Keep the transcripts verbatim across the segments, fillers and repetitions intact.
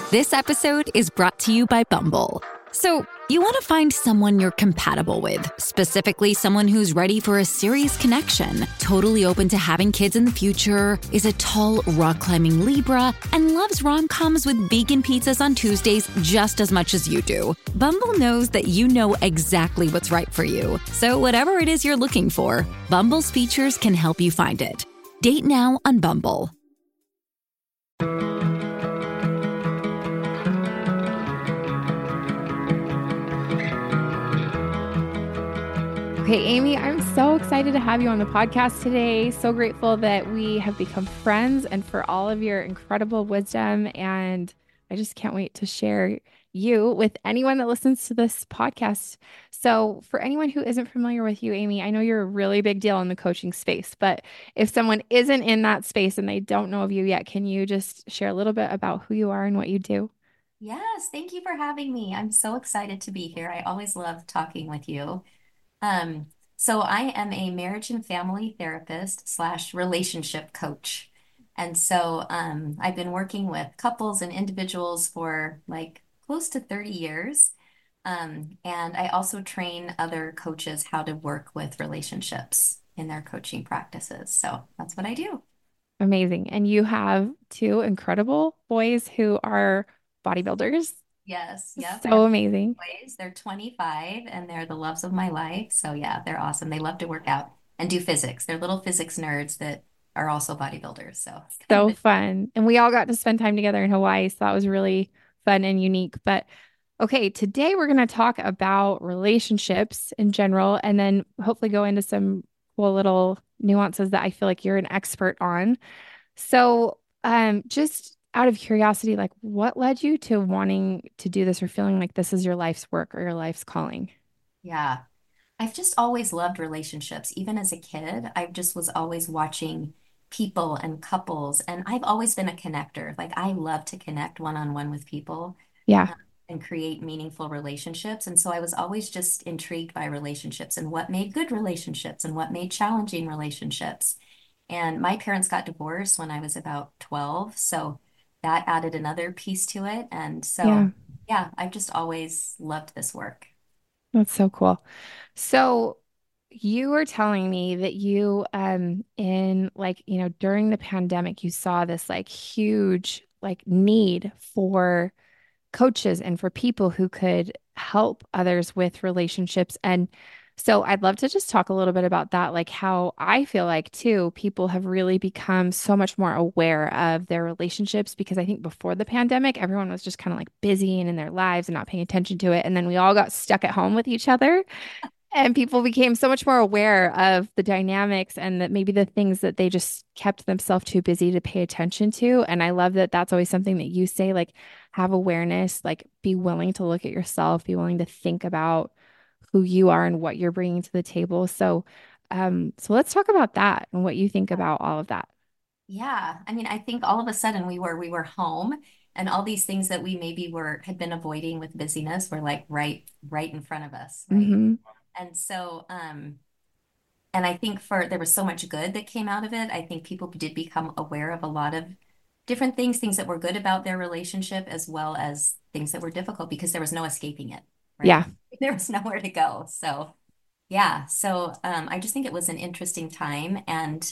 This episode is brought to you by Bumble. So, you want to find someone you're compatible with, specifically someone who's ready for a serious connection, totally open to having kids in the future, is a tall, rock-climbing Libra, and loves rom-coms with vegan pizzas on Tuesdays just as much as you do. Bumble knows that you know exactly what's right for you. So whatever it is you're looking for, Bumble's features can help you find it. Date now on Bumble. Okay, Amy, I'm so excited to have you on the podcast today. So grateful that we have become friends and for all of your incredible wisdom. And I just can't wait to share you with anyone that listens to this podcast. So for anyone who isn't familiar with you, Amy, I know you're a really big deal in the coaching space, but if someone isn't in that space and they don't know of you yet, can you just share a little bit about who you are and what you do? Yes, thank you for having me. I'm so excited to be here. I always love talking with you. Um, so I am a marriage and family therapist slash relationship coach. And so um, I've been working with couples and individuals for like close to thirty years. Um, and I also train other coaches how to work with relationships in their coaching practices. So that's what I do. Amazing. And you have two incredible boys who are bodybuilders. Yes, yep. I So have amazing. boys. They're twenty-five and they're the loves of my life. So yeah, they're awesome. They love to work out and do physics. They're little physics nerds that are also bodybuilders. So it's kind So of fun. And we all got to spend time together in Hawaii. So that was really fun and unique. But okay, today we're going to talk about relationships in general and then hopefully go into some cool little nuances that I feel like you're an expert on. So, um, just out of curiosity, like what led you to wanting to do this or feeling like this is your life's work or your life's calling? yeah. I've just always loved relationships. Even as a kid, I just was always watching people and couples, and I've always been a connector. Like I love to connect one-on-one with people Yeah. uh, and create meaningful relationships. And so I was always just intrigued by relationships and what made good relationships and what made challenging relationships. And my parents got divorced when I was about twelve, so that added another piece to it. And Yeah. so, yeah, I've just always loved this work. That's so cool. So you were telling me that you, um, in like, you know, during the pandemic, you saw this like huge like need for coaches and for people who could help others with relationships. And so I'd love to just talk a little bit about that, like how I feel like too, people have really become so much more aware of their relationships because I think before the pandemic, everyone was just kind of like busy and in their lives and not paying attention to it. And then we all got stuck at home with each other. And people became so much more aware of the dynamics and that maybe the things that they just kept themselves too busy to pay attention to. And I love that that's always something that you say, like, have awareness, like, be willing to look at yourself, be willing to think about who you are and what you're bringing to the table. So, um, so let's talk about that and what you think about all of that. Yeah, I mean, I think all of a sudden we were we were home and all these things that we maybe were had been avoiding with busyness were like right right in front of us, right? Hmm. And so um and I think for there was so much good that came out of it. I think people did become aware of a lot of different things, things that were good about their relationship as well as things that were difficult because there was no escaping it, right? Yeah. There was nowhere to go. So, yeah, so um I just think it was an interesting time and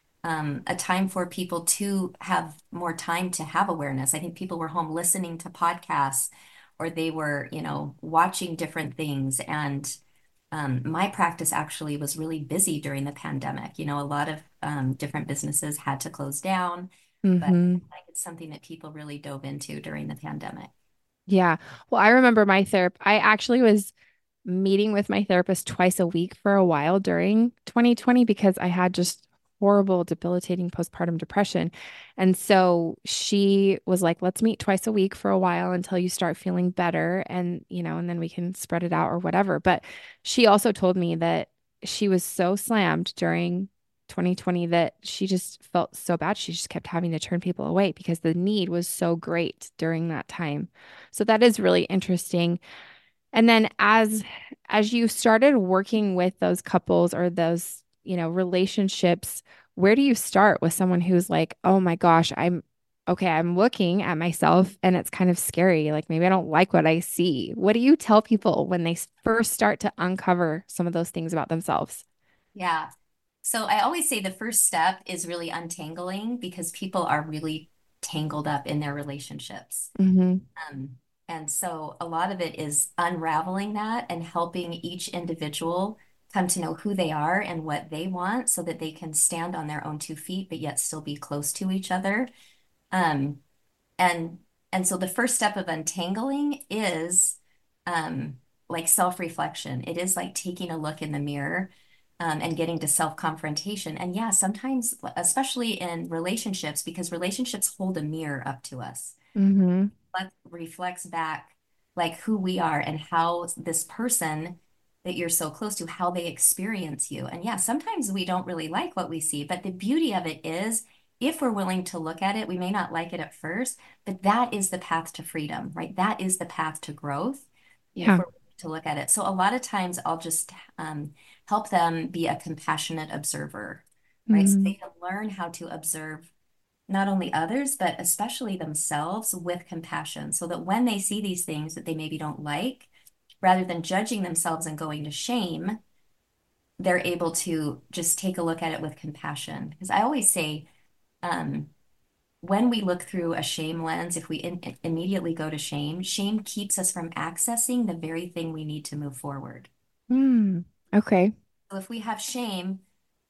um, a time for people to have more time to have awareness. I think people were home listening to podcasts or they were, you know, watching different things. And um, my practice actually was really busy during the pandemic. You know, a lot of um, different businesses had to close down, but Hmm. like it's something that people really dove into during the pandemic. Yeah. Well, I remember my therapist, I actually was meeting with my therapist twice a week for a while during twenty twenty because I had just horrible, debilitating postpartum depression. And so she was like, let's meet twice a week for a while until you start feeling better. And, you know, and then we can spread it out or whatever. But she also told me that she was so slammed during twenty twenty that she just felt so bad. She just kept having to turn people away because the need was so great during that time. So that is really interesting. And then as as you started working with those couples or those, you know, relationships, where do you start with someone who's like, "Oh my gosh, I'm okay, I'm looking at myself and it's kind of scary. Like maybe I don't like what I see. What do you tell people when they s- first start to uncover some of those things about themselves? Yeah. So I always say the first step is really untangling because people are really tangled up in their relationships. Hmm. Um, and so a lot of it is unraveling that and helping each individual come to know who they are and what they want so that they can stand on their own two feet, but yet still be close to each other. Um, and and so the first step of untangling is um, like self-reflection. It is like taking a look in the mirror um, and getting to self-confrontation. And yeah, sometimes, especially in relationships, because relationships hold a mirror up to us, Hmm. reflect- reflects back like who we are and how this person that you're so close to, how they experience you. And yeah, sometimes we don't really like what we see, but the beauty of it is if we're willing to look at it, we may not like it at first, but that is the path to freedom, right? That is the path to growth if Yeah. we're willing to look at it. So a lot of times I'll just um, help them be a compassionate observer, right? So they Mm. can learn how to observe not only others, but especially themselves with compassion, so that when they see these things that they maybe don't like, rather than judging themselves and going to shame, they're able to just take a look at it with compassion. Because I always say, um, when we look through a shame lens, if we in immediately go to shame, shame keeps us from accessing the very thing we need to move forward. Mm. Okay. So if we have shame,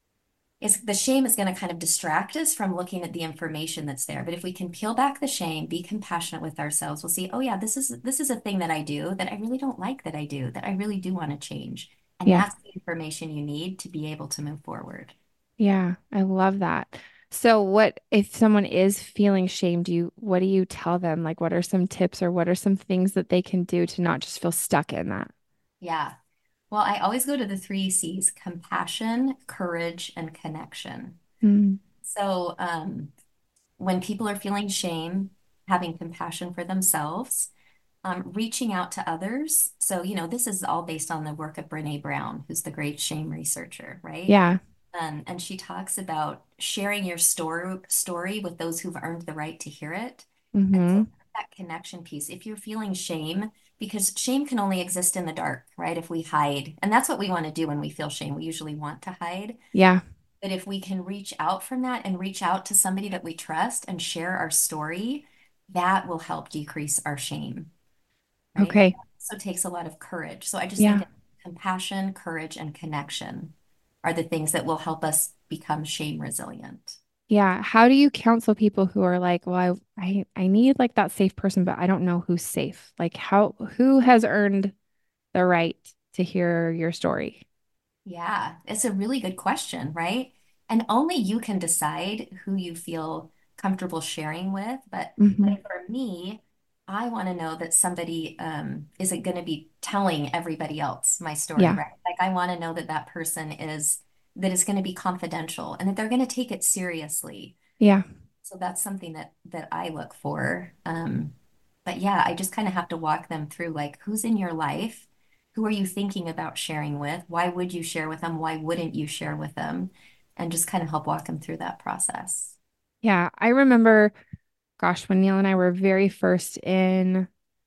is the shame is going to kind of distract us from looking at the information that's there. But if we can peel back the shame, be compassionate with ourselves, we'll see, oh yeah, this is this is a thing that I do that I really don't like that I do, that I really do want to change. And Yeah. that's the information you need to be able to move forward. Yeah. I love that. So what if someone is feeling shame, do you, what do you tell them? Like, what are some tips or what are some things that they can do to not just feel stuck in that? Yeah. Well, I always go to the three C's: compassion, courage, and connection. Mm. So, um, when people are feeling shame, having compassion for themselves, um, reaching out to others. So, you know, this is all based on the work of Brene Brown, who's the great shame researcher, right? Yeah. Um, and she talks about sharing your story story with those who've earned the right to hear it. And so Hmm. that connection piece, if you're feeling shame, because shame can only exist in the dark, right? If we hide, and that's what we want to do when we feel shame. We usually want to hide. Yeah. But if we can reach out from that and reach out to somebody that we trust and share our story, that will help decrease our shame, right? But Okay. that also takes a lot of courage. So I just think Yeah. that compassion, courage, and connection are the things that will help us become shame resilient. Yeah. How do you counsel people who are like, well, I, I, I need like that safe person, but I don't know who's safe? Like how, who has earned the right to hear your story? Yeah, it's a really good question, right? And only you can decide who you feel comfortable sharing with. But Hmm. like for me, I want to know that somebody um, isn't going to be telling everybody else my story, Yeah. right? Like I want to know that that person is that it's going to be confidential and that they're going to take it seriously. Yeah. So that's something that that I look for. Um, but yeah, I just kind of have to walk them through like who's in your life, who are you thinking about sharing with? Why would you share with them? Why wouldn't you share with them? And just kind of help walk them through that process. Yeah. I remember, gosh, when Neil and I were very first in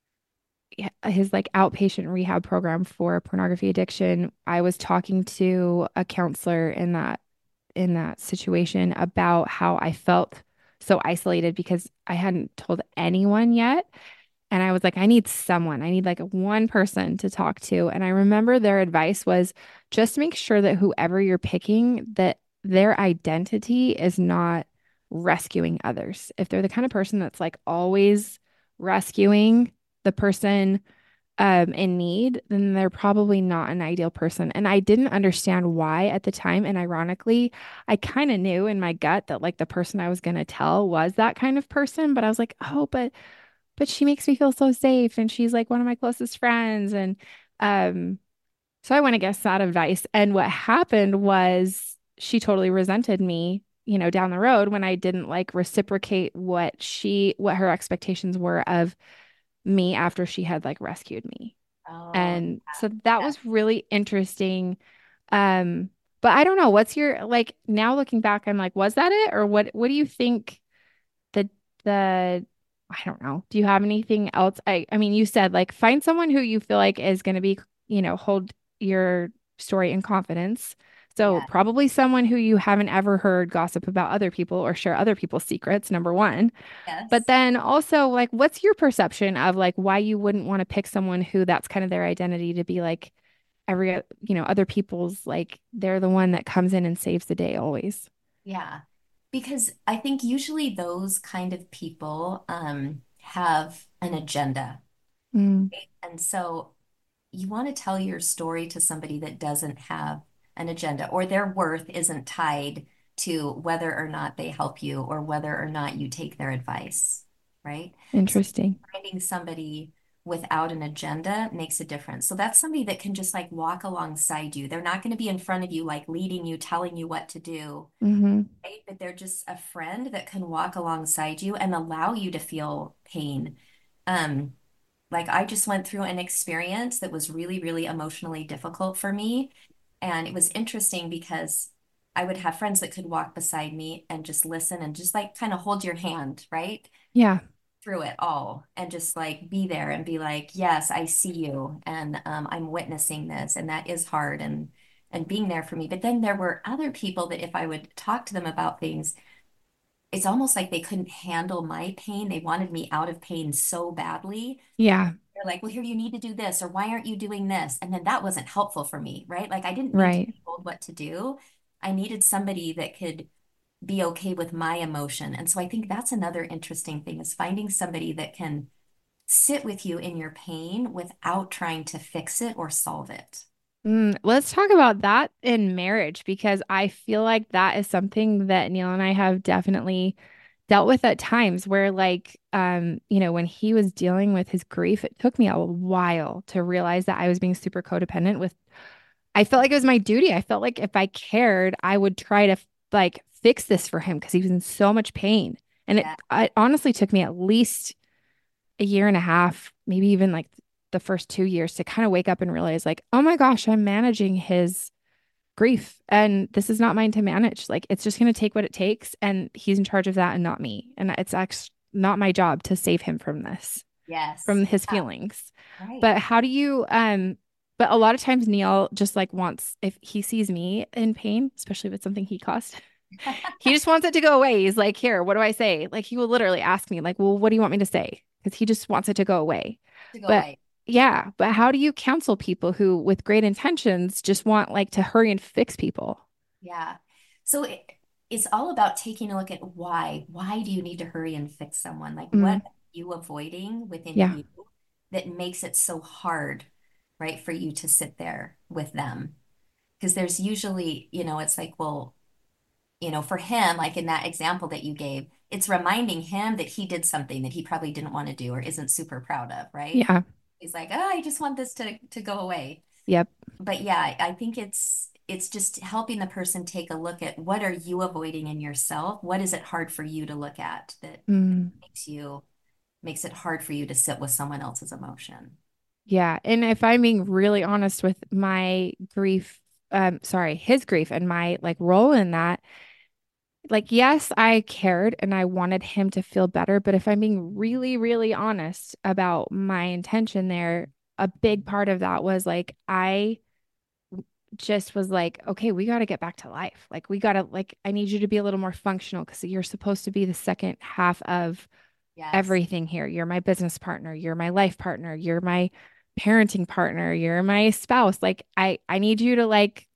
his like outpatient rehab program for pornography addiction, I was talking to a counselor in that in that situation about how I felt so isolated because I hadn't told anyone yet. And I was like, I need someone. I need like one person to talk to. And I remember their advice was just make sure that whoever you're picking, that their identity is not rescuing others. If they're the kind of person that's like always rescuing the person um, in need, then they're probably not an ideal person. And I didn't understand why at the time. And ironically, I kind of knew in my gut that like the person I was going to tell was that kind of person. But I was like, oh, but but she makes me feel so safe and she's like one of my closest friends. And um, so I went against that advice. And what happened was she totally resented me, you know, down the road when I didn't like reciprocate what she, what her expectations were of me after she had like rescued me. Oh, And so that yeah. was really interesting. Um, but I don't know, what's your like now looking back, I'm like, was that it? Or what what do you think the the, I don't know. Do you have anything else? I, I mean, you said like find someone who you feel like is going to be, you know, hold your story in confidence. So Yeah. probably someone who you haven't ever heard gossip about other people or share other people's secrets, number one. But Yes. then also like, what's your perception of like why you wouldn't want to pick someone who that's kind of their identity to be like every, you know, other people's like they're the one that comes in and saves the day always. Yeah. Because I think usually those kind of people um, have an agenda. Mm, Right? And so you want to tell your story to somebody that doesn't have an agenda or their worth isn't tied to whether or not they help you or whether or not you take their advice, right? So interesting. finding somebody without an agenda makes a difference. So that's somebody that can just like walk alongside you. They're not going to be in front of you, like leading you, telling you what to do, Hmm. right? But they're just a friend that can walk alongside you and allow you to feel pain. Um, like I just went through an experience that was really, really emotionally difficult for me. And it was interesting because I would have friends that could walk beside me and just listen and just like kind of hold your hand, right? Yeah. Through it all and just like be there and be like, yes, I see you and um, I'm witnessing this and that is hard and and being there for me. But then there were other people that if I would talk to them about things, it's almost like they couldn't handle my pain. They wanted me out of pain so badly. Yeah. They're like, well, here, you need to do this, or why aren't you doing this? And then that wasn't helpful for me, right? Like I didn't need to Right. be told what to do. I needed somebody that could be okay with my emotion. And so I think that's another interesting thing is finding somebody that can sit with you in your pain without trying to fix it or solve it. Mm, let's talk about that in marriage because I feel like that is something that Neil and I have definitely dealt with at times where like um you know when he was dealing with his grief it took me a while to realize that I was being super codependent with I felt like it was my duty. I felt like if I cared, I would try to like fix this for him because he was in so much pain. And it, Yeah. it honestly took me at least a year and a half, maybe even like the first two years to kind of wake up and realize, like, oh my gosh, I'm managing his grief and this is not mine to manage. Like, it's just going to take what it takes. And he's in charge of that and not me. And it's actually not my job to save him from this, Yes. from his Yeah. feelings. Right. But how do you, um, but a lot of times Neil just like wants, if he sees me in pain, especially if it's something he caused, he just wants it to go away. He's like, here, what do I say? Like, he will literally ask me, like, well, what do you want me to say? Because he just wants it to go away. To go But away. yeah, but how do you counsel people who, with great intentions, just want like to hurry and fix people? Yeah. So it, it's all about taking a look at why. Why do you need to hurry and fix someone? Like what Mm, are you avoiding within yeah. you that makes it so hard, right, for you to sit there with them? Because there's usually, you know, it's like, well, you know, for him, like in that example that you gave, it's reminding him that he did something that he probably didn't want to do or isn't super proud of, right? Yeah. He's like, oh, I just want this to to go away. Yep. But yeah, I think it's it's just helping the person take a look at what are you avoiding in yourself? What is it hard for you to look at that Mm, makes you makes it hard for you to sit with someone else's emotion? yeah. And if I'm being really honest with my grief, um, sorry, his grief and my like role in that, like, yes, I cared and I wanted him to feel better. But if I'm being really, really honest about my intention there, a big part of that was like, I just was like, okay, we got to get back to life. Like, we got to, like, I need you to be a little more functional because you're supposed to be the second half of Yes. everything here. You're my business partner, you're my life partner, you're my parenting partner, you're my spouse. Like, I, I need you to, like,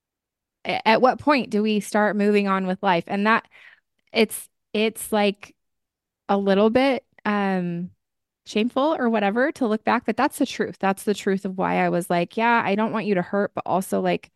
at what point do we start moving on with life? And that it's, it's like a little bit, um, shameful or whatever to look back, but that's the truth. That's the truth of why I was like, yeah, I don't want you to hurt, but also like,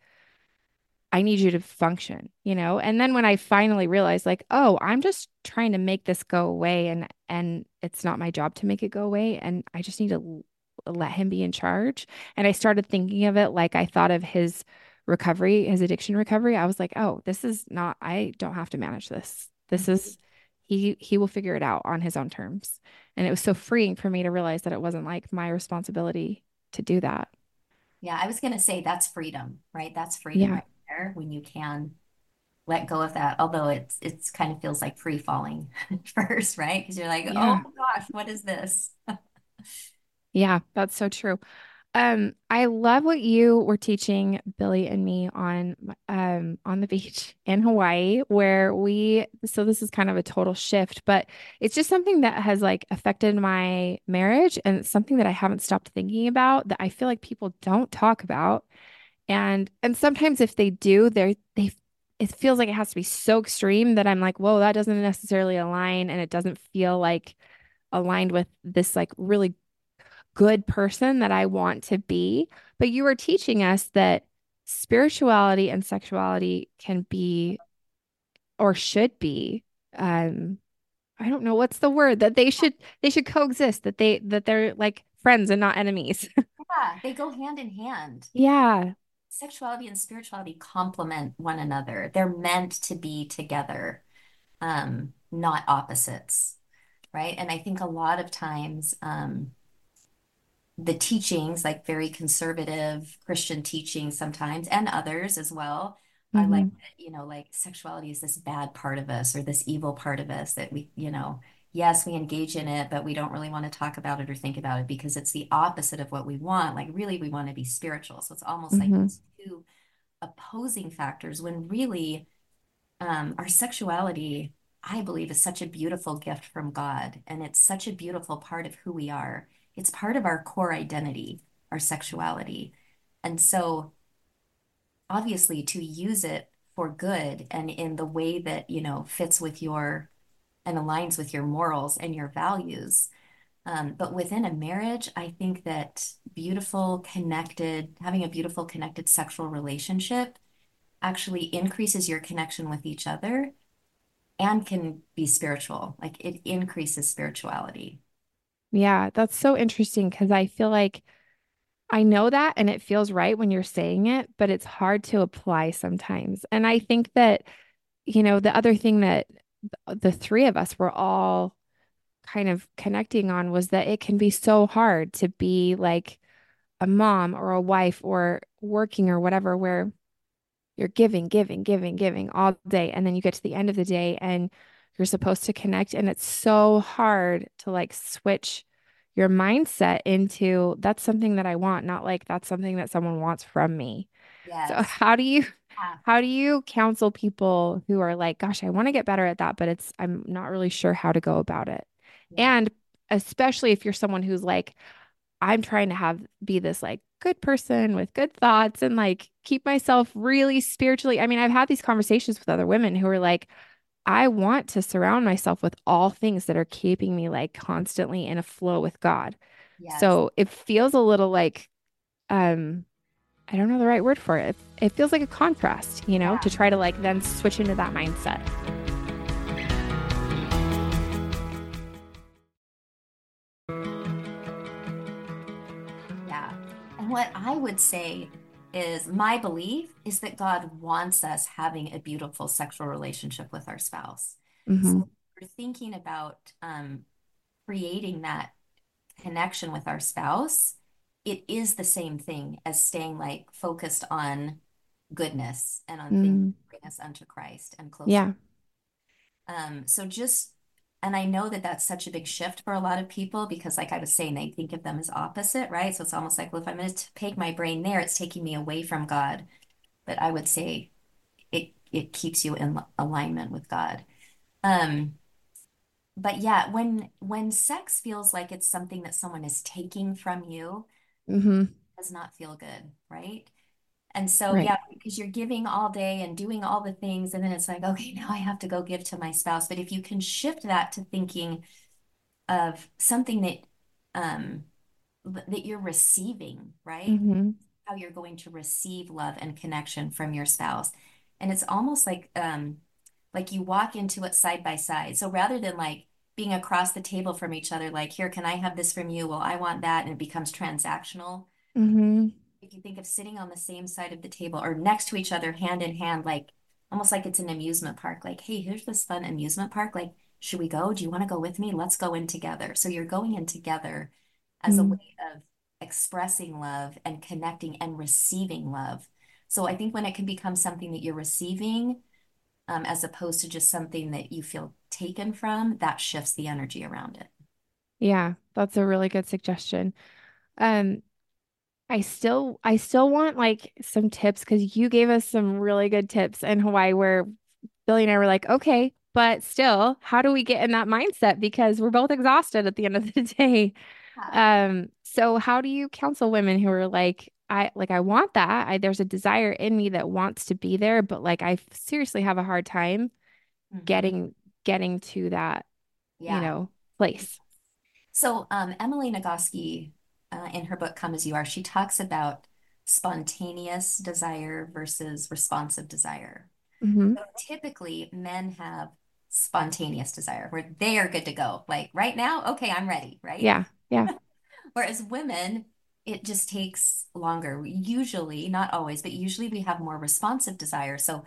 I need you to function, you know? And then when I finally realized like, oh, I'm just trying to make this go away and and it's not my job to make it go away and I just need to l- let him be in charge. And I started thinking of it like I thought of his recovery, his addiction recovery. I was like, oh, this is not I don't have to manage this. This Mhm. is he he will figure it out on his own terms. And it was so freeing for me to realize that it wasn't like my responsibility to do that. Yeah, I was gonna say that's freedom, right? That's freedom Yeah. right there when you can. let go of that. Although it's it's kind of feels like free falling first, right? Because you're like, oh Yeah. gosh, what is this? Yeah, that's so true. Um, I love what you were teaching Billy and me on um on the beach in Hawaii where we so this is kind of a total shift, but it's just something that has like affected my marriage and it's something that I haven't stopped thinking about that I feel like people don't talk about. And and sometimes if they do, they're they it feels like it has to be so extreme that I'm like, whoa, that doesn't necessarily align and it doesn't feel like aligned with this like really good person that I want to be. But you were teaching us that spirituality and sexuality can be or should be um I don't know what's the word that they should they should coexist that they that they're like friends and not enemies. Yeah, they go hand in hand. Yeah. Sexuality and spirituality complement one another. They're meant to be together, um, not opposites, right? And I think a lot of times, um, the teachings, like very conservative Christian teachings sometimes, and others as well, are like, Hmm. you know, like sexuality is this bad part of us or this evil part of us that we, you know, yes, we engage in it, but we don't really want to talk about it or think about it because it's the opposite of what we want. Like, really, we want to be spiritual. So it's almost like Hmm. these two opposing factors when really um, our sexuality, I believe, is such a beautiful gift from God. And it's such a beautiful part of who we are. It's part of our core identity, our sexuality. And so, obviously, to use it for good and in the way that, you know, fits with your and aligns with your morals and your values. Um, but within a marriage, I think that beautiful, connected, having a beautiful, connected sexual relationship actually increases your connection with each other and can be spiritual. Like it increases spirituality. Yeah, that's so interesting because I feel like I know that and it feels right when you're saying it, but it's hard to apply sometimes. And I think that, you know, the other thing that the three of us were all kind of connecting on was that it can be so hard to be like a mom or a wife or working or whatever, where you're giving, giving, giving, giving all day. And then you get to the end of the day and you're supposed to connect. And it's so hard to like switch your mindset into that's something that I want, not like that's something that someone wants from me. So Yes. how do you Ah, how do you counsel people who are like, gosh, I want to get better at that, but it's I'm not really sure how to go about it. yeah. And especially if you're someone who's like, I'm trying to have be this like good person with good thoughts and like keep myself really spiritually. I mean, I've had these conversations with other women who are like, I want to surround myself with all things that are keeping me like constantly in a flow with God. Yes. So it feels a little like, um, I don't know the right word for it. It feels like a contrast, you know, to Yeah. try to like then switch into that mindset. Yeah. And what I would say is my belief is that God wants us having a beautiful sexual relationship with our spouse. Hmm. So we're thinking about um, creating that connection with our spouse. It is the same thing as staying like focused on goodness and on things Mm, that bring us unto Christ and closer. yeah. Um, so just, and I know that that's such a big shift for a lot of people because, like I was saying, they think of them as opposite, right? So it's almost like, well, if I'm going to take my brain there, it's taking me away from God. But I would say it it keeps you in alignment with God. Um, but yeah, when when sex feels like it's something that someone is taking from you, Hmm. it does not feel good, right? And so, Right. yeah, because you're giving all day and doing all the things, and then it's like, okay, now I have to go give to my spouse. But if you can shift that to thinking of something that um that you're receiving, right? Hmm. How you're going to receive love and connection from your spouse. And it's almost like um like you walk into it side by side. So rather than like being across the table from each other, like, here, can I have this from you? Well, I want that, and it becomes transactional. Hmm. If you think of sitting on the same side of the table or next to each other, hand in hand, like almost like it's an amusement park, like, hey, here's this fun amusement park. Like, should we go? Do you want to go with me? Let's go in together. So you're going in together as a way of expressing love and connecting and receiving love. So I think when it can become something that you're receiving, um, as opposed to just something that you feel taken from, that shifts the energy around it. Yeah, that's a really good suggestion. Um, I still I still want like some tips because you gave us some really good tips in Hawaii where Billy and I were like, okay, but still, how do we get in that mindset? Because we're both exhausted at the end of the day. Yeah. Um, so how do you counsel women who are like, I like I want that. I there's a desire in me that wants to be there, but like I seriously have a hard time Mhm. getting getting to that, you Yeah. know, place. So, um, Emily Nagoski, uh, in her book Come As You Are, she talks about spontaneous desire versus responsive desire. Hmm. So typically, men have spontaneous desire where they are good to go. Like right now, okay, I'm ready, right? Yeah, yeah. Whereas women, it just takes longer. Usually, not always, but usually we have more responsive desire. So,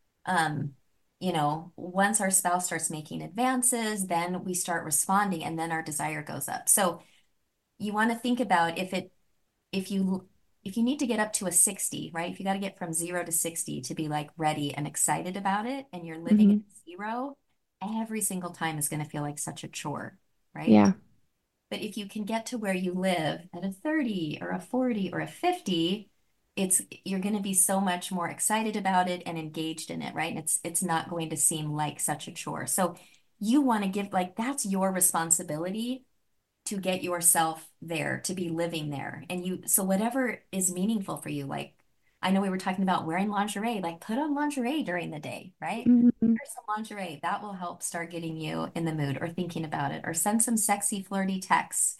um, you know, once our spouse starts making advances, then we start responding and then our desire goes up. So you want to think about if it if you if you need to get up to a sixty, right? If you got to get from zero to sixty to be like ready and excited about it, and you're living at Hmm. zero, every single time is going to feel like such a chore, right? Yeah. But if you can get to where you live at a thirty or a forty or a fifty, it's you're going to be so much more excited about it and engaged in it, right? And it's it's not going to seem like such a chore. So you want to give like that's your responsibility to get yourself there, to be living there. And you, so whatever is meaningful for you, like I know we were talking about wearing lingerie, like put on lingerie during the day, right? Hmm. Wear some lingerie. That will help start getting you in the mood or thinking about it, or send some sexy, flirty texts.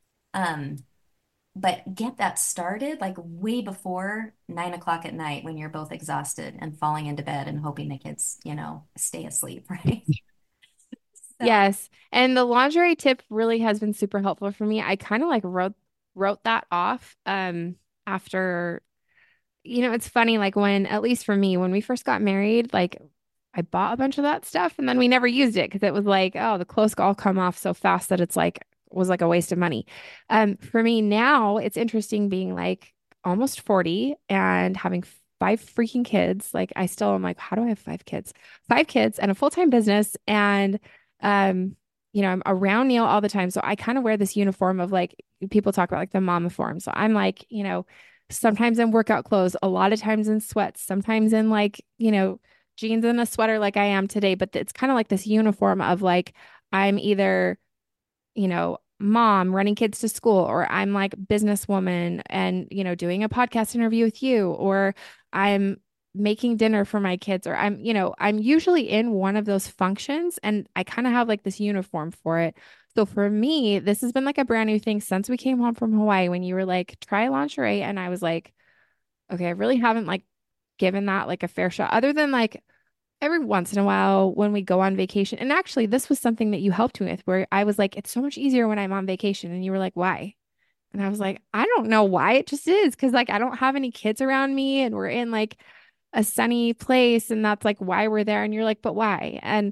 Um, but get that started like way before nine o'clock at night when you're both exhausted and falling into bed and hoping the kids, you know, stay asleep, right? So, Yes. And the lingerie tip really has been super helpful for me. I kind of like wrote wrote that off um after you know, it's funny like when at least for me when we first got married, like I bought a bunch of that stuff and then we never used it because it was like, oh, the clothes all come off so fast that it's like was like a waste of money. Um for me now, it's interesting being like almost forty and having five freaking kids. Like I still am like, how do I have five kids? Five kids and a full-time business and um, you know, I'm around Neil all the time. So I kind of wear this uniform of like people talk about like the mama form. So I'm like, you know, sometimes in workout clothes, a lot of times in sweats, sometimes in like, you know, jeans and a sweater like I am today. But it's kind of like this uniform of like, I'm either you know, mom running kids to school, or I'm like businesswoman and, you know, doing a podcast interview with you, or I'm making dinner for my kids, or I'm, you know, I'm usually in one of those functions and I kind of have like this uniform for it. So for me, this has been like a brand new thing since we came home from Hawaii when you were like, try lingerie. And I was like, okay, I really haven't like given that like a fair shot other than like every once in a while when we go on vacation. And actually, this was something that you helped me with where I was like, it's so much easier when I'm on vacation. And you were like, why? And I was like, I don't know why. It just is. Cause like I don't have any kids around me and we're in like a sunny place. And that's like why we're there. And you're like, but why? And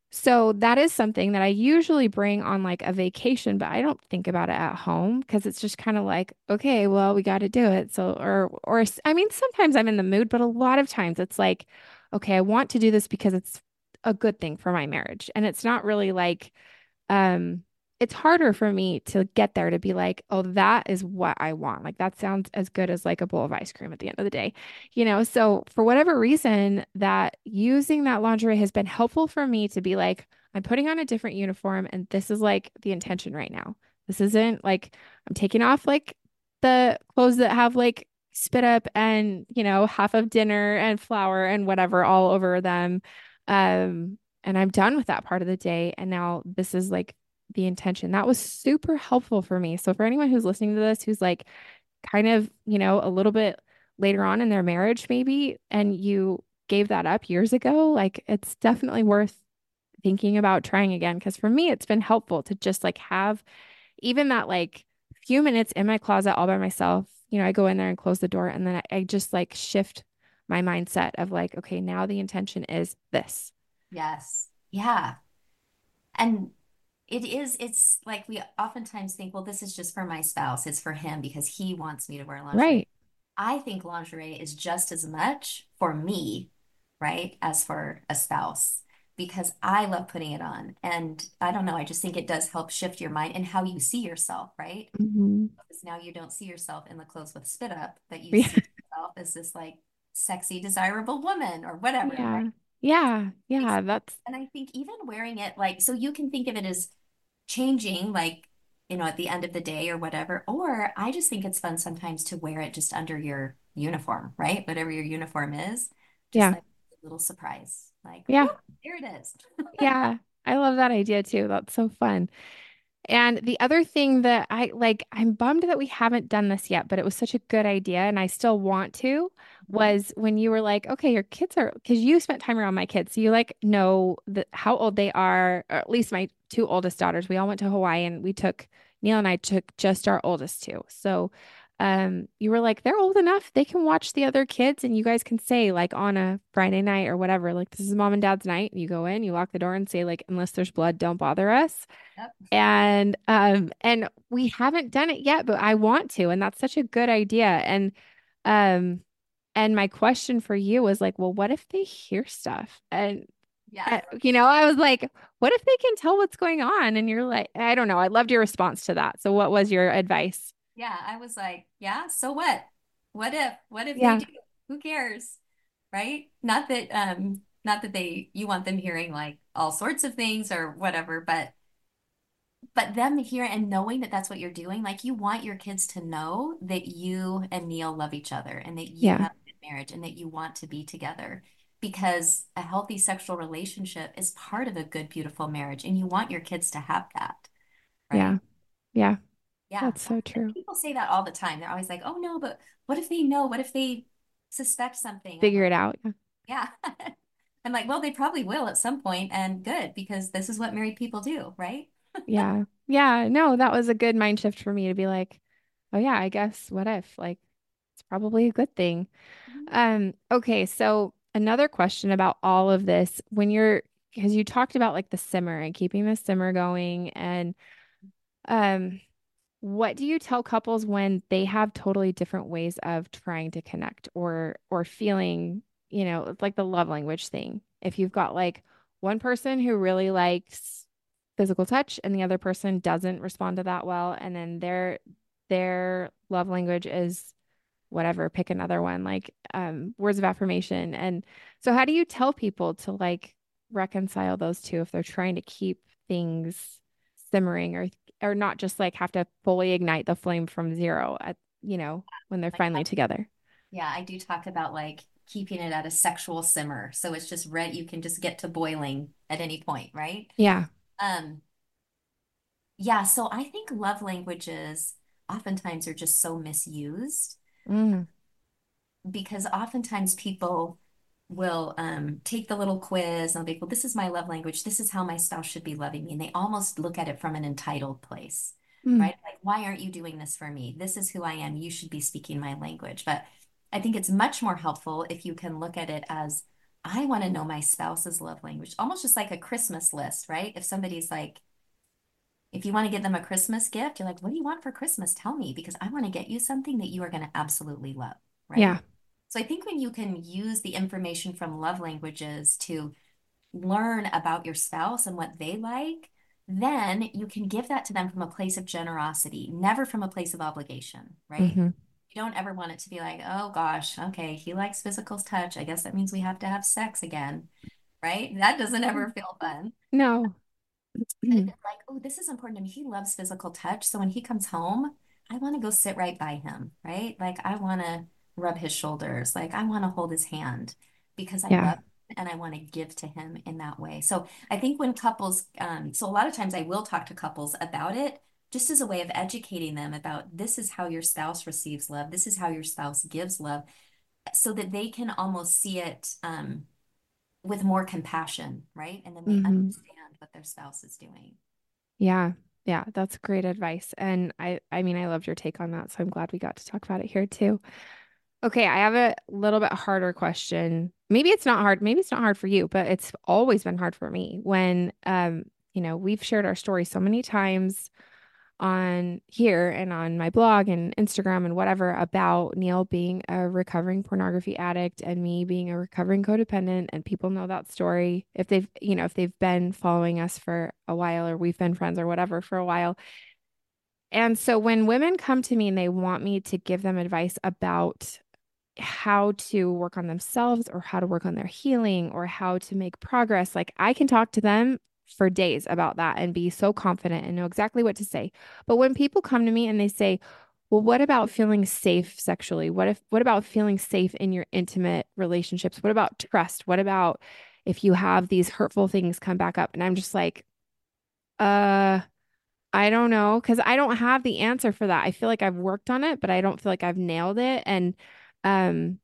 so that is something that I usually bring on like a vacation, but I don't think about it at home because it's just kind of like, okay, well, we got to do it. So, or, or, I mean, sometimes I'm in the mood, but a lot of times it's like, okay, I want to do this because it's a good thing for my marriage. And it's not really like, um, it's harder for me to get there to be like, oh, that is what I want. Like that sounds as good as like a bowl of ice cream at the end of the day, you know? So for whatever reason, that using that lingerie has been helpful for me to be like, I'm putting on a different uniform and this is like the intention right now. This isn't like I'm taking off like the clothes that have like spit up and, you know, half of dinner and flour and whatever all over them. Um, and I'm done with that part of the day. And now this is like the intention. That was super helpful for me. So for anyone who's listening to this, who's like kind of, you know, a little bit later on in their marriage, maybe, and you gave that up years ago, like it's definitely worth thinking about trying again. Cause for me, it's been helpful to just like have even that like few minutes in my closet all by myself. You know, I go in there and close the door and then I, I just like shift my mindset of like, okay, now the intention is this. yes. Yeah. And it is, it's like we oftentimes think, well, this is just for my spouse. It's for him because he wants me to wear lingerie. Right. I think lingerie is just as much for me, right? As for a spouse, because I love putting it on. And I don't know, I just think it does help shift your mind and how you see yourself, right? Hmm. Because now you don't see yourself in the clothes with spit up, but you Yeah. see yourself as this like sexy, desirable woman or whatever, right? Yeah. Yeah. Makes- Yeah. That's, And I think even wearing it like, so you can think of it as changing, like, you know, at the end of the day or whatever. Or I just think it's fun sometimes to wear it just under your uniform, right? Whatever your uniform is, just yeah. like a little surprise, like, Yeah. whoop, there it is. Yeah. I love that idea too. That's so fun. And the other thing that I like, I'm bummed that we haven't done this yet, but it was such a good idea and I still want to, was when you were like, okay, your kids are, because you spent time around my kids. So you like know the, how old they are, or at least my two oldest daughters. We all went to Hawaii and we took, Neil and I took just our oldest two. So um, you were like, they're old enough. They can watch the other kids and you guys can say like on a Friday night or whatever, like this is mom and dad's night. And you go in, you lock the door and say like, unless there's blood, don't bother us. Yep. And um and we haven't done it yet, but I want to, and that's such a good idea. And um and my question for you was like, well, what if they hear stuff? And Yeah. uh, you know, I was like, what if they can tell what's going on? And you're like, I don't know. I loved your response to that. So what was your advice? Yeah. I was like, yeah, so what? What if, what if they Yeah. do? Who cares? Right? Not that, um, not that they, you want them hearing like all sorts of things or whatever, but but them here and knowing that that's what you're doing, like you want your kids to know that you and Neil love each other and that you Yeah. have a good marriage and that you want to be together because a healthy sexual relationship is part of a good, beautiful marriage. And you want your kids to have that, Yeah. right? Yeah. Yeah. That's so And true. people say that all the time. They're always like, oh no, but what if they know? What if they suspect something? And I'm Figure like, it out. Yeah. yeah. I'm like, well, they probably will at some point, and good, because this is what married people do, right? Yeah. Yeah. No, that was a good mind shift for me to be like, oh yeah, I guess what if? Like it's probably a good thing. Mhm. Um, okay, so another question about all of this, when you're, because you talked about like the simmer and keeping the simmer going, and um, what do you tell couples when they have totally different ways of trying to connect or or feeling, you know, it's like the love language thing. If you've got like one person who really likes physical touch and the other person doesn't respond to that well, and then their their love language is whatever, pick another one, like um, words of affirmation. And so, how do you tell people to like reconcile those two if they're trying to keep things simmering or or not just like have to fully ignite the flame from zero at, you know, when they're Like, finally together? yeah, I do talk about like keeping it at a sexual simmer. So it's just red, you can just get to boiling at any point, right? Yeah. Um, yeah, so I think love languages oftentimes are just so misused Mm, because oftentimes people will um, take the little quiz and they'll be, well, this is my love language. This is how my spouse should be loving me. And they almost look at it from an entitled place, mm, right? Like, why aren't you doing this for me? This is who I am. You should be speaking my language. But I think it's much more helpful if you can look at it as, I want to know my spouse's love language, almost just like a Christmas list, right? If somebody's like, if you want to give them a Christmas gift, you're like, what do you want for Christmas? Tell me, because I want to get you something that you are going to absolutely love, right? yeah. So I think when you can use the information from love languages to learn about your spouse and what they like, then you can give that to them from a place of generosity, never from a place of obligation, right? Hmm. You don't ever want it to be like, oh gosh, okay, he likes physical touch. I guess that means we have to have sex again, right? That doesn't ever feel fun. No. But if it's like, oh, this is important to me. He loves physical touch. So when he comes home, I want to go sit right by him, right? Like I want to rub his shoulders. Like I want to hold his hand because I Yeah. love him and I want to give to him in that way. So I think when couples, um, so a lot of times I will talk to couples about it just as a way of educating them about this is how your spouse receives love. This is how your spouse gives love so that they can almost see it, um, with more compassion, right? And then they Hmm. understand what their spouse is doing. Yeah. Yeah. That's great advice. And I, I mean, I loved your take on that. So I'm glad we got to talk about it here too. Okay, I have a little bit harder question. Maybe it's not hard. Maybe it's not hard for you, but it's always been hard for me when um, you know, we've shared our story so many times on here and on my blog and Instagram and whatever about Neil being a recovering pornography addict and me being a recovering codependent. And people know that story if they've, you know, if they've been following us for a while or we've been friends or whatever for a while. And so when women come to me and they want me to give them advice about how to work on themselves or how to work on their healing or how to make progress, like I can talk to them for days about that and be so confident and know exactly what to say. But when people come to me and they say, well, what about feeling safe sexually? What if, what about feeling safe in your intimate relationships? What about trust? What about if you have these hurtful things come back up? And I'm just like, uh, I don't know, because I don't have the answer for that. I feel like I've worked on it, but I don't feel like I've nailed it. And um,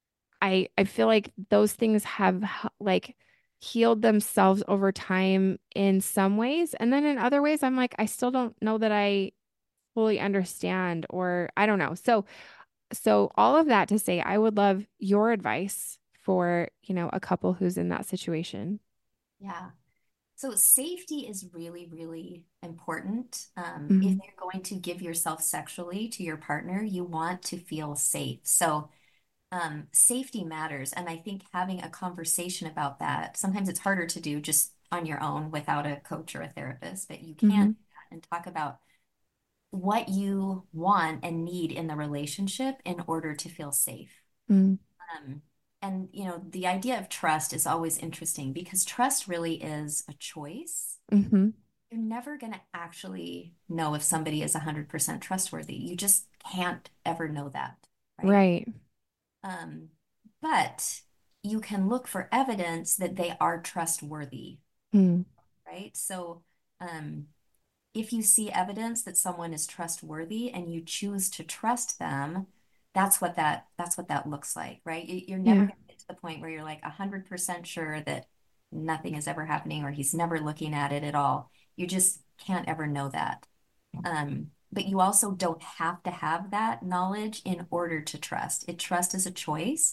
I I feel like those things have h- like healed themselves over time in some ways, and then in other ways, I'm like, I still don't know that I fully understand, or I don't know. So so all of that to say, I would love your advice for, you know, a couple who's in that situation. Yeah. So safety is really, really important. Um, if Hmm. you're going to give yourself sexually to your partner, you want to feel safe. So um, safety matters. And I think having a conversation about that, sometimes it's harder to do just on your own without a coach or a therapist, but you can Hmm. do that and talk about what you want and need in the relationship in order to feel safe. Hmm. Um, and you know, the idea of trust is always interesting because trust really is a choice. Hmm. You're never going to actually know if somebody is one hundred percent trustworthy. You just can't ever know that, right? Right. Um, but you can look for evidence that they are trustworthy, Mm. right? So, um, if you see evidence that someone is trustworthy and you choose to trust them, that's what that that's what that looks like, right? You- You're never Yeah. going to get to the point where you're like one hundred percent sure that nothing is ever happening or he's never looking at it at all. You just can't ever know that. Um, but you also don't have to have that knowledge in order to trust. It trust is a choice.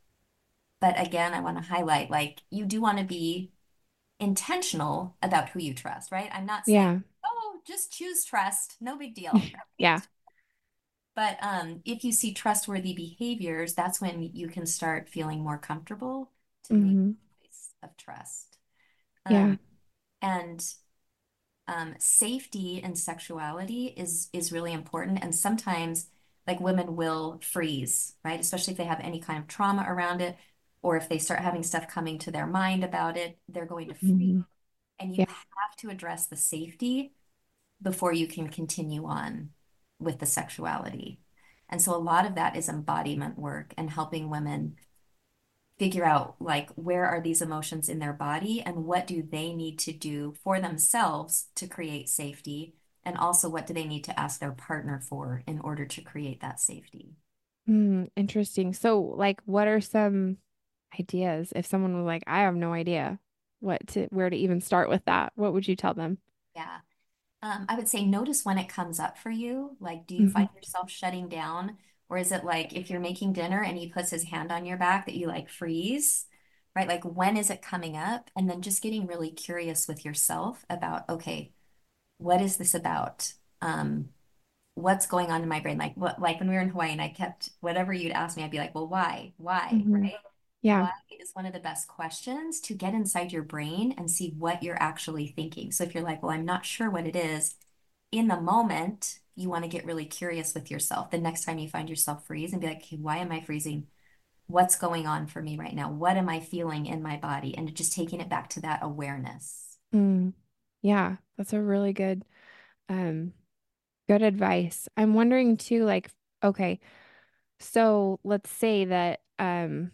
But again, I want to highlight like you do want to be intentional about who you trust, right? I'm not saying, Yeah. oh, just choose trust, no big deal, Yeah. right? But um, if you see trustworthy behaviors, that's when you can start feeling more comfortable to make Hmm. a choice of trust. Yeah. Um, and um, safety and sexuality is is really important. And sometimes, like women will freeze, right? Especially if they have any kind of trauma around it, or if they start having stuff coming to their mind about it, they're going to freeze. Hmm. And you Yeah. have to address the safety before you can continue on with the sexuality. And so a lot of that is embodiment work and helping women figure out like where are these emotions in their body and what do they need to do for themselves to create safety, and also what do they need to ask their partner for in order to create that safety. Hmm. Interesting. So, like, what are some ideas if someone was like, I have no idea what to, where to even start with that? What would you tell them? Yeah. Um, I would say notice when it comes up for you. Like, do you Hmm. find yourself shutting down? Or is it like if you're making dinner and he puts his hand on your back that you like freeze, right? Like, when is it coming up? And then just getting really curious with yourself about, okay, what is this about? Um, what's going on in my brain? Like, what, like when we were in Hawaii and I kept, whatever you'd ask me, I'd be like, well, why? Why? Hmm. Right? Yeah. Why is one of the best questions to get inside your brain and see what you're actually thinking. So if you're like, well, I'm not sure what it is, in the moment, you want to get really curious with yourself. The next time you find yourself freeze and be like, okay, why am I freezing? What's going on for me right now? What am I feeling in my body? And just taking it back to that awareness. Mm. Yeah. That's a really good, um, good advice. I'm wondering too, like, okay, so let's say that, um,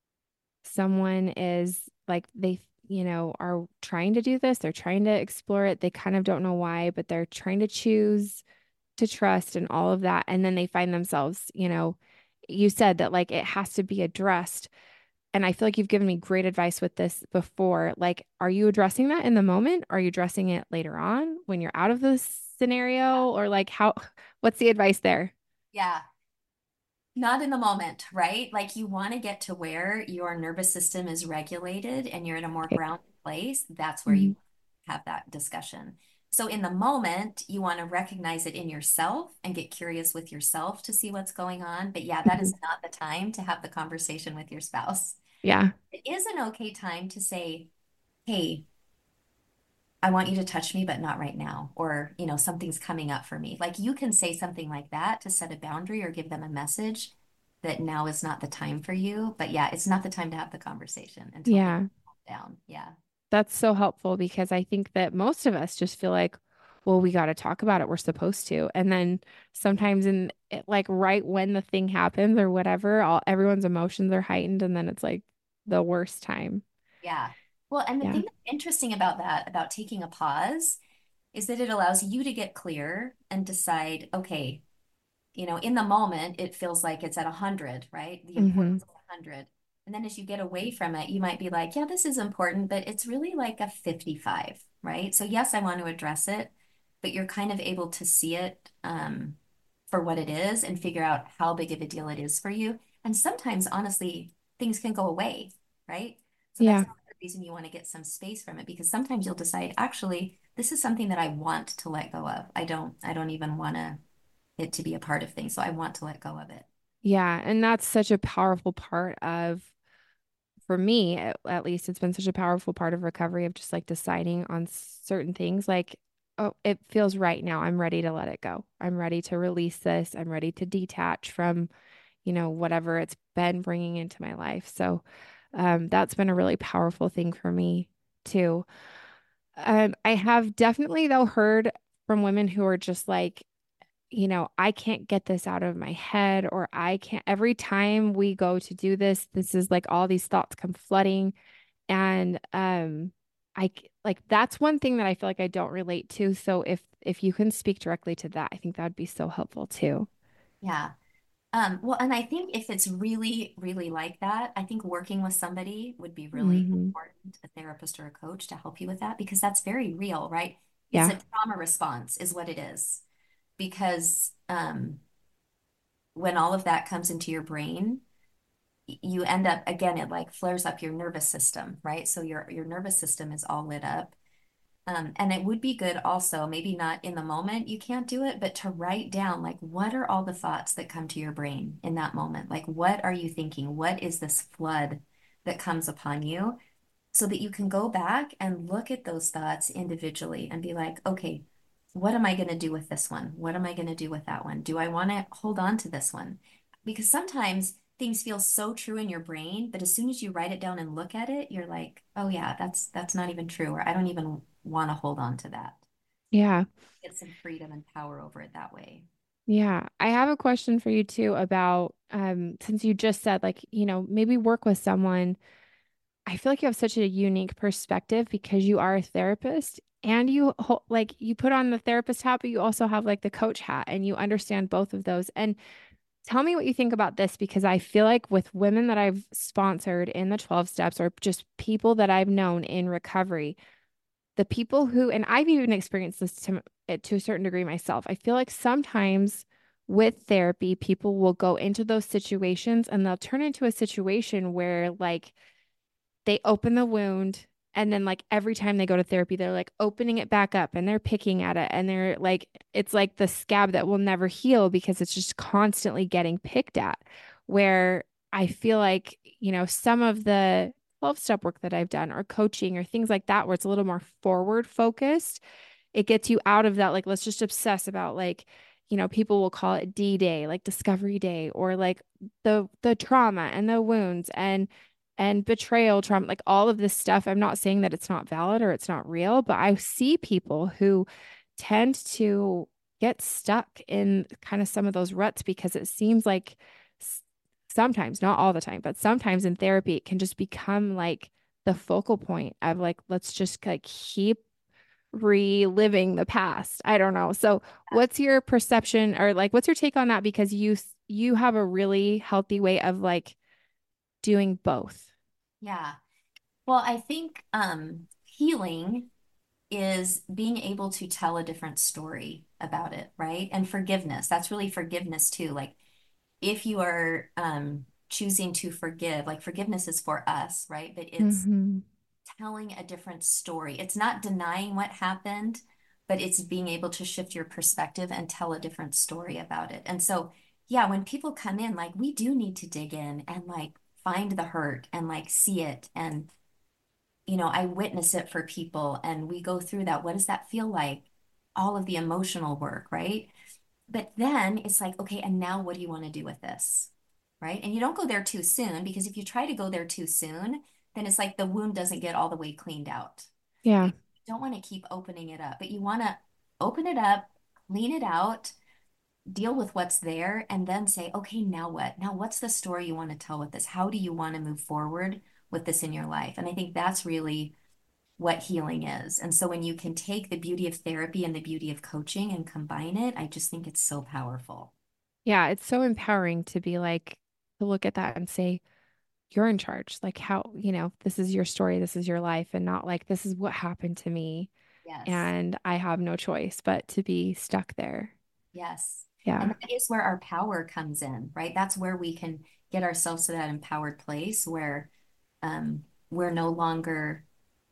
someone is like they you know are trying to do this, they're trying to explore it, they kind of don't know why, but they're trying to choose to trust and all of that, and then they find themselves, you know you said that like it has to be addressed, and I feel like you've given me great advice with this before. Like, are you addressing that in the moment? Are you addressing it later on when you're out of this scenario, or like how what's the advice there? Yeah, not in the moment, right? Like you want to get to where your nervous system is regulated and you're in a more Okay. grounded place. That's where you Mhm. have that discussion. So in the moment, you want to recognize it in yourself and get curious with yourself to see what's going on. But yeah, that is Mhm. not the time to have the conversation with your spouse. Yeah. It is an okay time to say, hey, I want you to touch me, but not right now. Or, you know, something's coming up for me. Like you can say something like that to set a boundary or give them a message that now is not the time for you. But yeah, it's not the time to have the conversation until things Yeah. calm down. Yeah. That's so helpful because I think that most of us just feel like, well, we got to talk about it. We're supposed to. And then sometimes in it, like right when the thing happens or whatever, all everyone's emotions are heightened and then it's like the worst time. Yeah. Well, and the Yeah. thing that's interesting about that, about taking a pause, is that it allows you to get clear and decide, okay, you know, in the moment, it feels like it's at a hundred, right? The Hmm. importance of a hundred. And then as you get away from it, you might be like, yeah, this is important, but it's really like a fifty-five, right? So yes, I want to address it, but you're kind of able to see it um, for what it is and figure out how big of a deal it is for you. And sometimes, honestly, things can go away, right? So that's Yeah. another reason you want to get some space from it because sometimes you'll decide, actually, this is something that I want to let go of. I don't, I don't even want to it to be a part of things. So I want to let go of it. Yeah. And that's such a powerful part of, for me, at, at least, it's been such a powerful part of recovery of just like deciding on certain things. Like, oh, it feels right now. I'm ready to let it go. I'm ready to release this. I'm ready to detach from, you know, whatever it's been bringing into my life. So, um, that's been a really powerful thing for me too. Um, I have definitely though heard from women who are just like, you know, I can't get this out of my head, or I can't, every time we go to do this, this is like all these thoughts come flooding. And, um, I c- like that's one thing that I feel like I don't relate to. So if, if you can speak directly to that, I think that would be so helpful too. Yeah. Um, well, and I think if it's really, really like that, I think working with somebody would be really Hmm. important, a therapist or a coach to help you with that, because that's very real, right? It's Yeah. a trauma response, is what it is. Because um, when all of that comes into your brain, you end up, again, it like flares up your nervous system, right? So your your nervous system is all lit up. Um, and it would be good also, maybe not in the moment, you can't do it, but to write down like what are all the thoughts that come to your brain in that moment? Like what are you thinking? What is this flood that comes upon you? So that you can go back and look at those thoughts individually and be like, okay, what am I going to do with this one? What am I going to do with that one? Do I want to hold on to this one? Because sometimes things feel so true in your brain, but as soon as you write it down and look at it, you're like, oh yeah, that's that's not even true, or I don't even want to hold on to that. Yeah. Get some freedom and power over it that way. Yeah. I have a question for you too about, um, since you just said like, you know, maybe work with someone. I feel like you have such a unique perspective because you are a therapist and you ho- like you put on the therapist hat, but you also have like the coach hat and you understand both of those. And tell me what you think about this because I feel like with women that I've sponsored in the twelve steps or just people that I've known in recovery, the people who, and I've even experienced this to, to a certain degree myself, I feel like sometimes with therapy, people will go into those situations and they'll turn into a situation where like they open the wound and then like every time they go to therapy they're like opening it back up and they're picking at it and they're like it's like the scab that will never heal because it's just constantly getting picked at where I feel like you know some of the twelve step work that I've done or coaching or things like that where it's a little more forward focused, it gets you out of that like let's just obsess about like you know people will call it D day, like discovery day, or like the the trauma and the wounds and and betrayal trauma, like all of this stuff. I'm not saying that it's not valid or it's not real, but I see people who tend to get stuck in kind of some of those ruts because it seems like sometimes, not all the time, but sometimes in therapy, it can just become like the focal point of like, let's just like keep reliving the past. I don't know. So, what's your perception or like what's your take on that because you you have a really healthy way of like doing both. Yeah. Well, I think um, healing is being able to tell a different story about it, right? And forgiveness. That's really forgiveness too. Like if you are um, choosing to forgive, like forgiveness is for us, right? But it's Mm-hmm. telling a different story. It's not denying what happened, but it's being able to shift your perspective and tell a different story about it. And so, yeah, when people come in, like we do need to dig in and like find the hurt and like see it. And, you know, I witness it for people and we go through that. What does that feel like? All of the emotional work, right? But then it's like, okay, and now what do you want to do with this? Right? And you don't go there too soon because if you try to go there too soon, then it's like the wound doesn't get all the way cleaned out. Yeah. You don't want to keep opening it up, but you want to open it up, clean it out, deal with what's there, and then say, okay, now what? Now, what's the story you want to tell with this? How do you want to move forward with this in your life? And I think that's really what healing is. And so when you can take the beauty of therapy and the beauty of coaching and combine it, I just think it's so powerful. Yeah. It's so empowering to be like, to look at that and say, you're in charge. Like, how, you know, this is your story, this is your life, and not like, this is what happened to me. Yes. And I have no choice but to be stuck there. Yes. And Yeah. that is where our power comes in, right? That's where we can get ourselves to that empowered place where um, we're no longer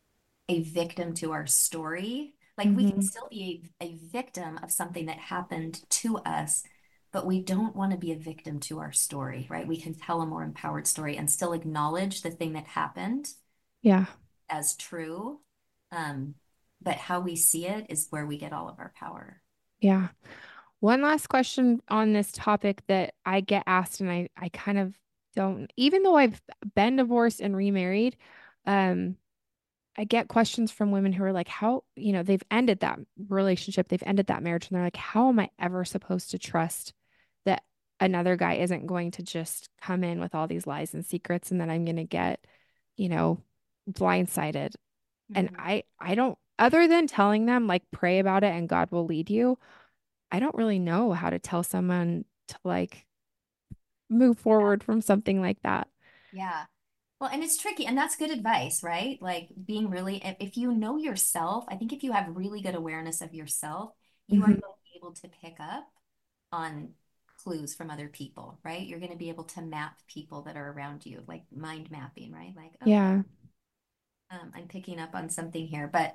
a victim to our story. Like we can Hmm. still be a, a victim of something that happened to us, but we don't want to be a victim to our story, right? We can tell a more empowered story and still acknowledge the thing that happened Yeah. as true. Um, but how we see it is where we get all of our power. Yeah. One last question on this topic that I get asked, and I, I kind of don't, even though I've been divorced and remarried, um, I get questions from women who are like, how, you know, they've ended that relationship, they've ended that marriage, and they're like, how am I ever supposed to trust that another guy isn't going to just come in with all these lies and secrets and that I'm going to get, you know, blindsided? And Mhm. I, I don't, other than telling them like, pray about it and God will lead you, I don't really know how to tell someone to like move forward from something like that. Yeah. Well, and it's tricky, and that's good advice, right? Like being really, if, if you know yourself, I think if you have really good awareness of yourself, you are going Hmm. to be able to pick up on clues from other people, right? You're going to be able to map people that are around you, like mind mapping, right? Like, okay, Yeah. um, I'm picking up on something here, but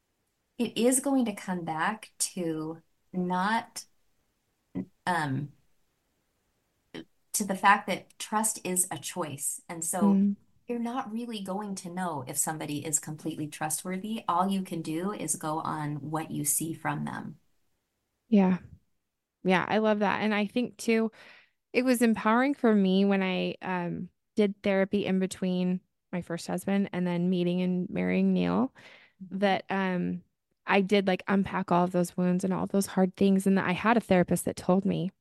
it is going to come back to not um to the fact that trust is a choice. And so Mm. you're not really going to know if somebody is completely trustworthy. All you can do is go on what you see from them. Yeah. Yeah. I love that. And I think too, it was empowering for me when I um, did therapy in between my first husband and then meeting and marrying Neil, Mhm. that um, I did like unpack all of those wounds and all of those hard things. And that I had a therapist that told me,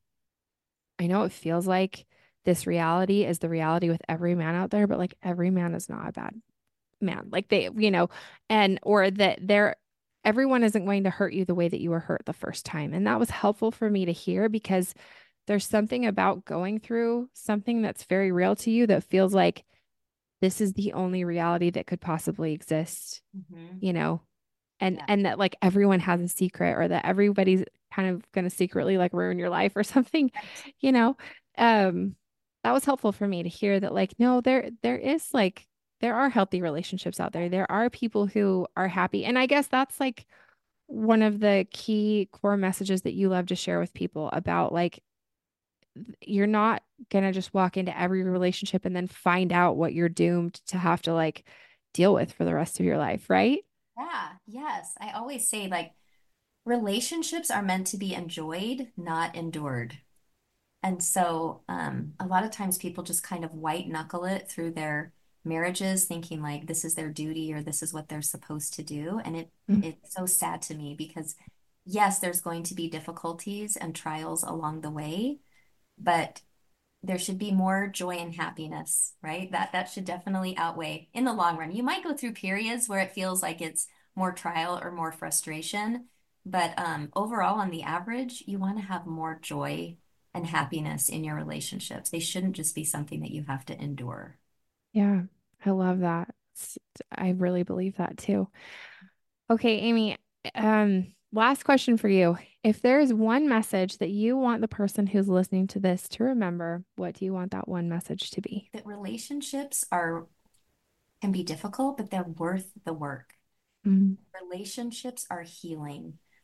I know it feels like this reality is the reality with every man out there, but like every man is not a bad man. Like they, you know, and or that they're everyone isn't going to hurt you the way that you were hurt the first time. And that was helpful for me to hear because there's something about going through something that's very real to you that feels like this is the only reality that could possibly exist, Mhm. you know, and Yeah. and that like everyone has a secret or that everybody's kind of going to secretly like ruin your life or something, Right. you know. Um that was helpful for me to hear that like no, there there is like there are healthy relationships out there. There are people who are happy. And I guess that's like one of the key core messages that you love to share with people about like you're not going to just walk into every relationship and then find out what you're doomed to have to like deal with for the rest of your life, right? Yeah. Yes. I always say like relationships are meant to be enjoyed, not endured. And so um, a lot of times people just kind of white knuckle it through their marriages, thinking like this is their duty or this is what they're supposed to do. And it Mm. it's so sad to me because yes, there's going to be difficulties and trials along the way, but there should be more joy and happiness, right? That that should definitely outweigh in the long run. You might go through periods where it feels like it's more trial or more frustration, but um, overall, on the average, you want to have more joy and happiness in your relationships. They shouldn't just be something that you have to endure. Yeah, I love that. S- I really believe that too. Okay, Amy, um, last question for you. If there is one message that you want the person who's listening to this to remember, what do you want that one message to be? That relationships are can be difficult, but they're worth the work. Mm. Relationships are healing.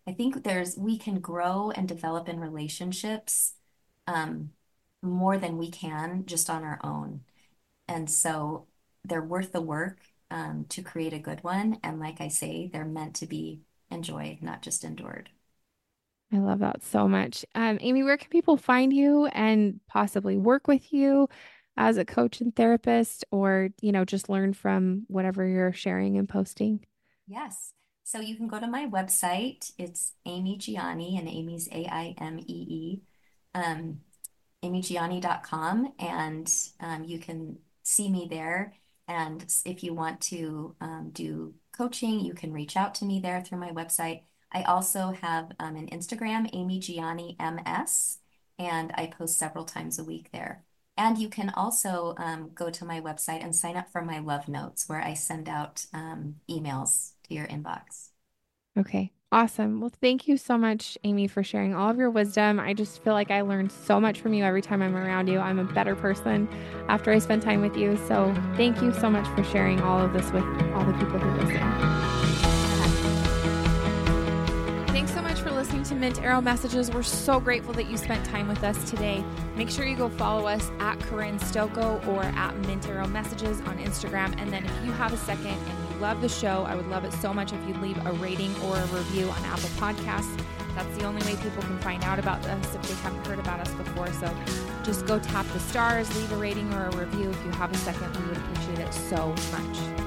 I think there's we can grow and develop in relationships um, more than we can just on our own. And so they're worth the work um, to create a good one. And like I say, they're meant to be enjoyed, not just endured. I love that so much. Um, Amy, where can people find you and possibly work with you as a coach and therapist, or, you know, just learn from whatever you're sharing and posting? Yes. So you can go to my website. It's Amy Gianni, and Amy's A I M E E, um, amy gianni dot com, and um, you can see me there. And if you want to um, do coaching, you can reach out to me there through my website. I also have um, an Instagram, Amy Gianni M S, and I post several times a week there. And you can also um, go to my website and sign up for my love notes, where I send out um, emails to your inbox. Okay, awesome. Well, thank you so much, Amy, for sharing all of your wisdom. I just feel like I learned so much from you every time I'm around you. I'm a better person after I spend time with you. So thank you so much for sharing all of this with all the people who listen. Thanks so much for listening to Mint Arrow Messages. We're so grateful that you spent time with us today. Make sure you go follow us at Corinne Stoko or at Mint Arrow Messages on Instagram. And then if you have a second and you love the show, I would love it so much if you'd leave a rating or a review on Apple Podcasts. That's the only way people can find out about us if they haven't heard about us before. So just go tap the stars, leave a rating or a review if you have a second. We would appreciate it so much.